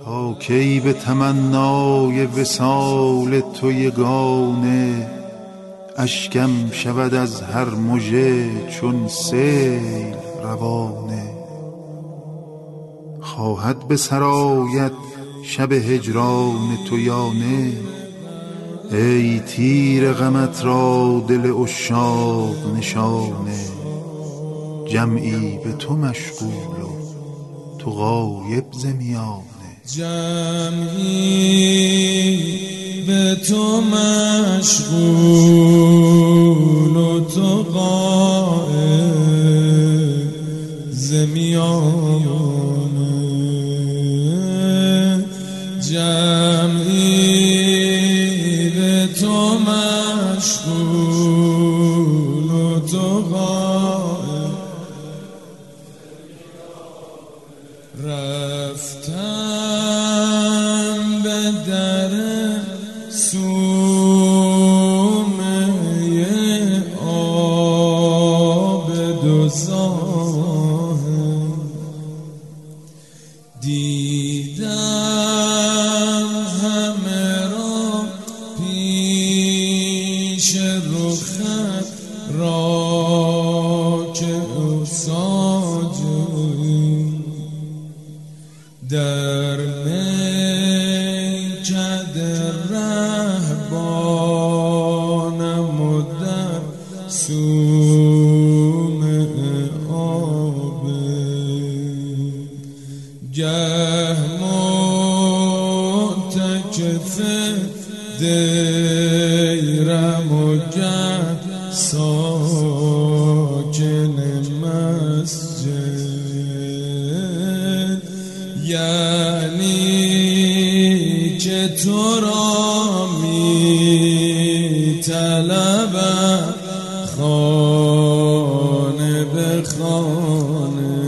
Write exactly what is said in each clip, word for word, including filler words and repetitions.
تا کی به تمنای وصال تو یگانه اشکم شود از هر مژه چون سیل روانه. خواهد به سر آید شب هجران تو یا نه؟ ای تیر غمت را دل عشاق نشانه. جمعی به تو مشغول و تو غایب ز میانه. جمعی به تو مشغول و تو غایب ز میانه. جمعی به تو مشغول و تو غایب. رفتم به در سومه آب دوزخ، دیدم همه را پیش رخت را که ساجد در میکده رهبانم و در سومه آب. گه معتکف دیرم و گه ساکن مسجد، یعنی که تو را می طلبم خانه به خانه.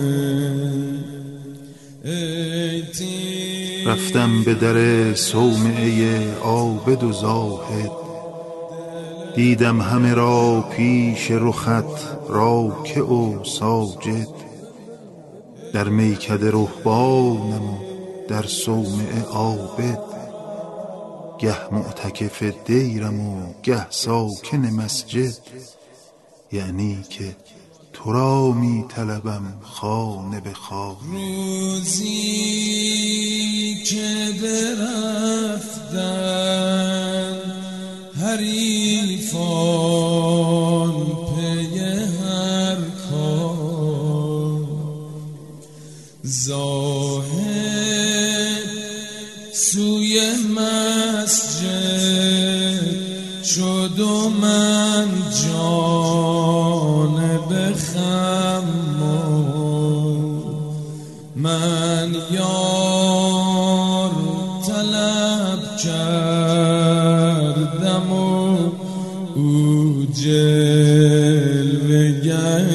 رفتم به در صومعه عابد و زاهد، دیدم همه را پیش رخت راکع و ساجد. در میکده رهبانم و در صومعه عابد، گه معتکف دیرم و گه ساکن مسجد، یعنی که تو را می طلبم خانه به خانه. روزی که برفتن حریفان پی هر کار، زاهد سوی مسجد شد و من جانب خمار. من یار طلب کردم و او جلوه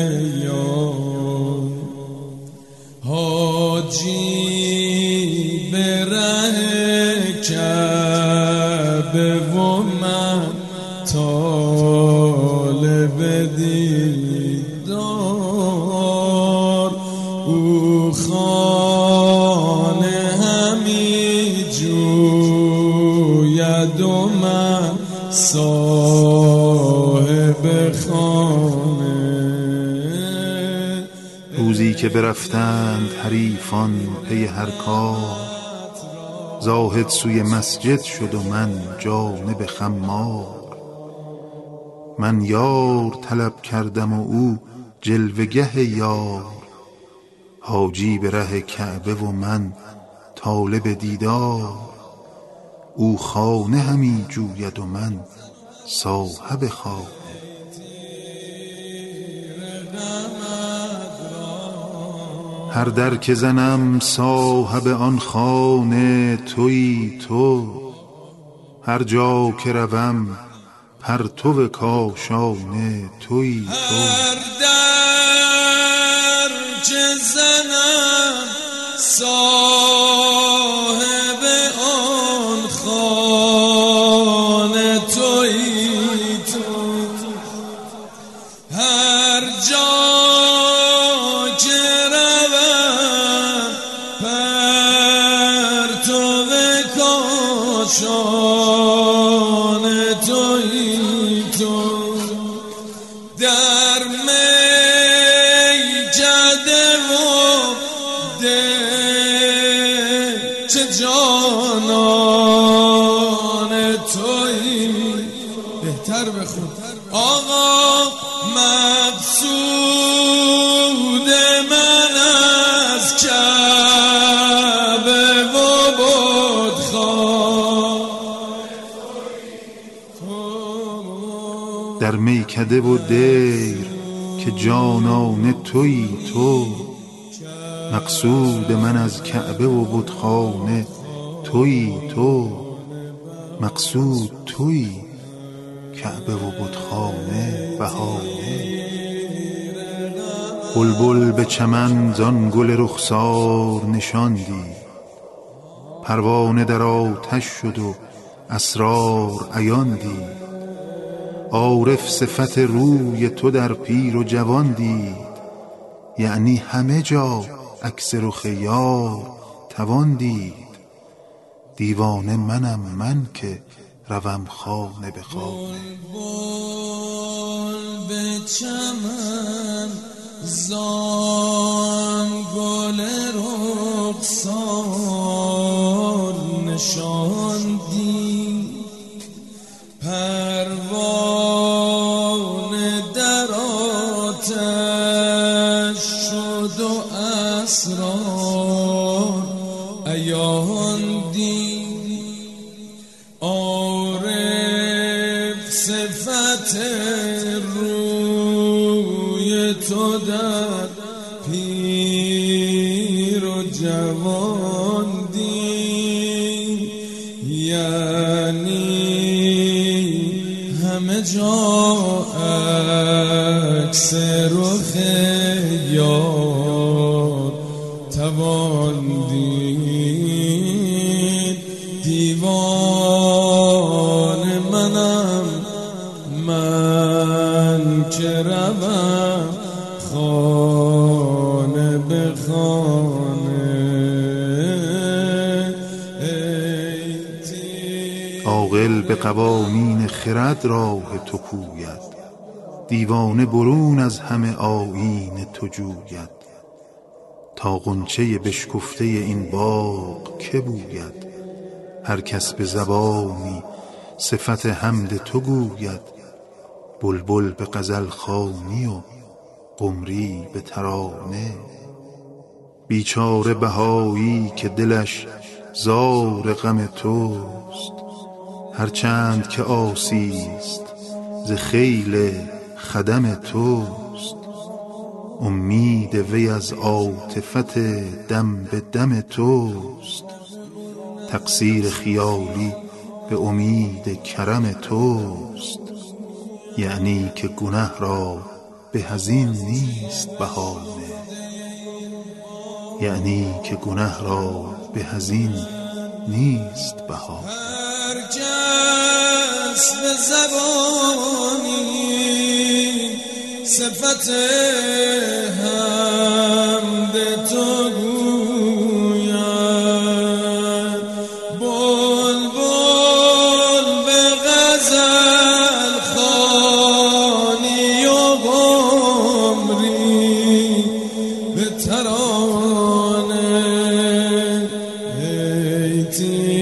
یار. حاجی به ره کعبه و من طالب دیدار. او خانه همی جوید و من صاحب خانه. روزی که برفتند حریفان پی هر کار، زاهد سوی مسجد شد و من جانب خمار. من یار طلب کردم و او جلوگه یار، حاجی به ره کعبه و من طالب دیدار. او خانه همی جوید و من صاحب خانه. هر در که زنم صاحب آن خانه تویی تو، هر جا که روم پرتو کاشانه تویی تو. هر در که زنم صاحب آن خانه تویی تو، هر جا که روم کاشان تویی تو، در میکده و ده چه جانان تویی. بهتر بخون آقا مقصود من از کعبه و بتخواه. در میکده و دیر که جانان تویی تو، مقصود من از کعبه و بتخانه تویی تو، مقصود تویی کعبه و بتخانه بهانه. بلبل به چمن زان گل رخسار نشاندی، پروانه در آتش شد و اسرار عیان دید. عارف صفت روی تو در پیر و جوان دید، یعنی همه جا عکس رخ یار توان دید. دیوانه منم من که روم خانه به خانه. بلبل به چمن زان گل رخسار نشاندی، پروانه در آتش شد و اسرار عیان دید. عارف صفت روی تو در پیر و جوان دید، یعنی همه جا عکس رخ یار توان دید. دیوان منم من که روم خانه به خانه. عاقل به قوانین خرد راه تو پوید، دیوانه برون از همه آیین تو جوید. تا غنچه بشکفته این باغ که بوید، هر کس به زبانی صفت حمد تو گوید. بلبل به غزل خوانی و قمری به ترانه، بیچاره بهایی که دلش زار غم توست. هرچند که عاصیست ز خیل خدم توست، امید وی از عاطفت دم به دم توست. تقصیر خیالی به امید کرم توست، یعنی که گنه را به ازین نیست بهانه، یعنی که گنه را به ازین نیست بهانه. هر کس به زبانی صفت حمد تو گوید، بلبل به غزل خوانی و قمری به ترانه.